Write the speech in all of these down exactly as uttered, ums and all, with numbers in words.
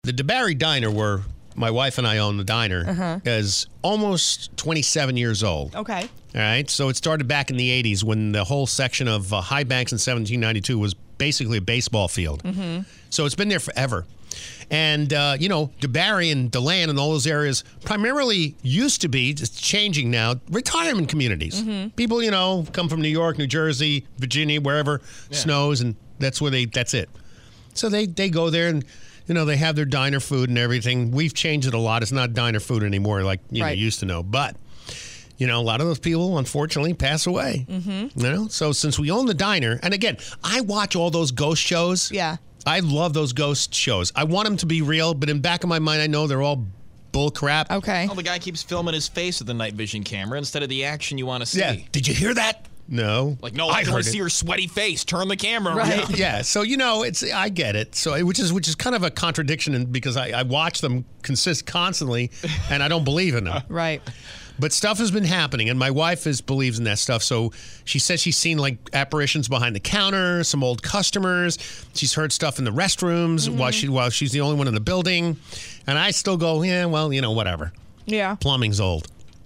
The DeBarry Diner, where my wife and I own the diner, Uh-huh. is almost twenty-seven years old. Okay. All right. So it started back in the eighties when the whole section of uh, High Banks in seventeen ninety-two was basically a baseball field. Mm-hmm. So it's been there forever. And, uh, you know, DeBarry and DeLand and all those areas primarily used to be, it's changing now, retirement communities. Mm-hmm. People, you know, come from New York, New Jersey, Virginia, wherever Yeah. snows, and that's where they, that's it. So they, they go there and, you know, they have their diner food and everything. We've changed it a lot. It's not diner food anymore like you Right. know, used to know. But, you know, a lot of those people, unfortunately, pass away. Mm-hmm. You know, so since we own the diner, and again, I watch all those ghost shows. Yeah. I love those ghost shows. I want them to be real, but in back of my mind, I know they're all bull crap. Okay. Well, the guy keeps filming his face with the night vision camera instead of the action you want to see. Yeah. Did you hear that? No. Like, no, I, I want heard to see it. your sweaty face. Turn the camera Right. around. Yeah, so you know, it's I get it. So which is which is kind of a contradiction, in, because I, I watch them consist constantly, and I don't believe in them. Right. But stuff has been happening, and my wife is believes in that stuff. So she says she's seen like apparitions behind the counter, some old customers. She's heard stuff in the restrooms Mm-hmm. while she while she's the only one in the building. And I still go, yeah, well, you know, whatever. Yeah. Plumbing's old.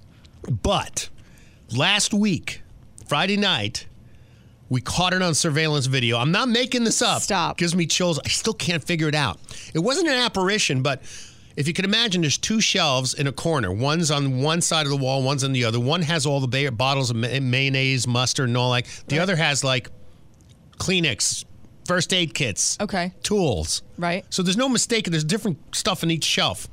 But last week, Friday night, we caught it on surveillance video. I'm not making this up. Stop. Gives me chills. I still can't figure it out. It wasn't an apparition, but if you can imagine, there's two shelves in a corner. One's on one side of the wall, one's on the other. One has all the ba- bottles of ma- mayonnaise, mustard, and all like. The Right. other has like Kleenex, first aid kits, Okay. tools. Right. So there's no mistake. There's different stuff in each shelf.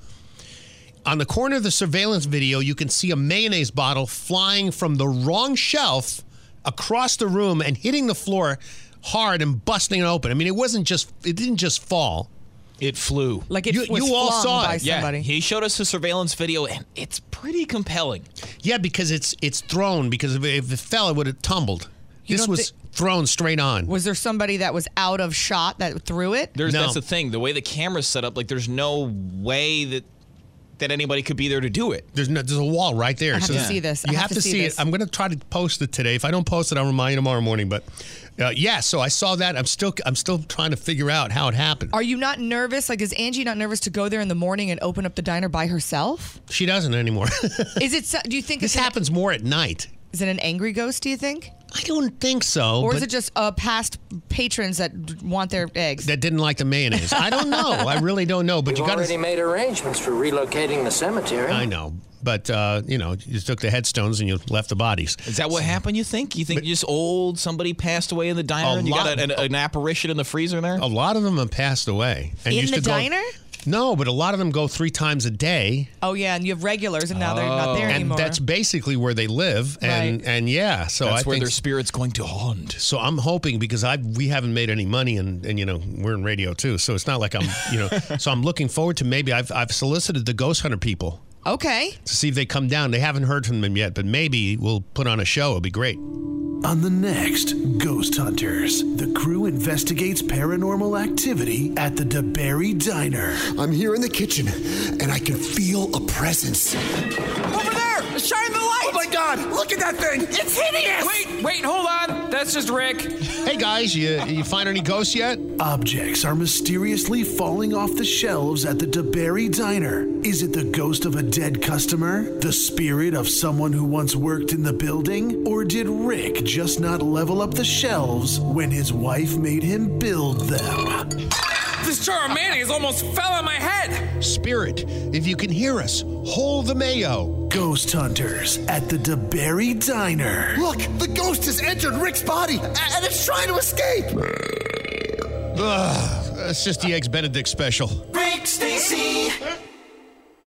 On the corner of the surveillance video, you can see a mayonnaise bottle flying from the wrong shelf across the room and hitting the floor hard and busting it open. I mean, it wasn't just, it didn't just fall. It flew. Like it You- was you all flung saw by it. Yeah, somebody. he showed us the surveillance video, and it's pretty compelling. Yeah, because it's it's thrown, because if it, if it fell, it would have tumbled. You This don't was thrown straight on. Was there somebody that was out of shot that threw it? There's No. That's the thing. The way the camera's set up, like there's no way that that anybody could be there to do it. There's no, there's a wall right there. I have So to see this. I You have have, to to see see this. it. I'm going to try to post it today. If I don't post it, I'll remind you tomorrow morning. But uh, yeah, so I saw that. I'm still I'm still trying to figure out how it happened. Are you not nervous? Like, is Angie not nervous to go there in the morning and open up the diner by herself? She doesn't anymore. Is it? so- Do you think This it's an- happens more at night. Is it an angry ghost? Do you think, I don't think so. or but is it just uh, past patrons that d- want their eggs? that didn't like the mayonnaise? I don't know. I really don't know. But We've you got already to. made arrangements for relocating the cemetery. I know, but uh, you know, you took the headstones and you left the bodies. Is that what happened, you think? You think just old, somebody passed away in the diner A and you got lot- a, an, an apparition in the freezer there? A lot of them have passed away. And In used the to go- diner? No, but a lot of them go three times a day. Oh yeah, and you have regulars, and now they're not there And anymore. that's basically where they live, and Right. and yeah, so That's I where think their spirit's going to haunt. so. I'm hoping, because I we haven't made any money, and and you know we're in radio too, so it's not like I'm you know. So I'm looking forward to, maybe I've I've solicited the ghost hunter people okay. to see if they come down. They haven't heard from them yet, but maybe we'll put on a show. It'll be great. On the next Ghost Hunters, the crew investigates paranormal activity at the DeBarry Diner. I'm here in the kitchen, and I can feel a presence. Over there! Shine the light! Oh my God! Look at that thing! It's hideous! Wait, wait, hold on. That's just Rick. Hey guys, you you find any ghosts yet? Objects are mysteriously falling off the shelves at the DeBarry Diner. Is it the ghost of a dead customer? The spirit of someone who once worked in the building? Or did Rick just not level up the shelves when his wife made him build them? This jar of mayonnaise almost fell on my head. Spirit, if you can hear us, hold the mayo. Ghost Hunters at the DeBarry Diner. Look, the ghost has entered Rick's body, a- and it's trying to escape. Ugh, that's just the Eggs Benedict special.